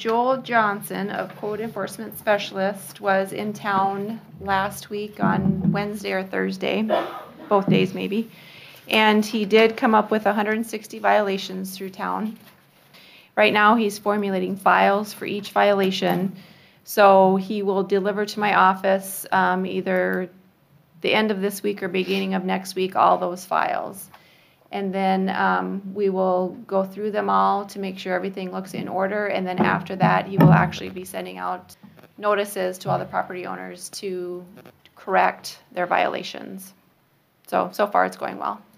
Joel Johnson of Code Enforcement Specialist was in town last week on Wednesday or Thursday, both days maybe, and he did come up with 160 violations through town. Right now, he's formulating files for each violation, so he will deliver to my office either the end of this week or beginning of next week all those files. And then we will go through them all to make sure everything looks in order. And then after that, he will actually be sending out notices to all the property owners to correct their violations. So far it's going well.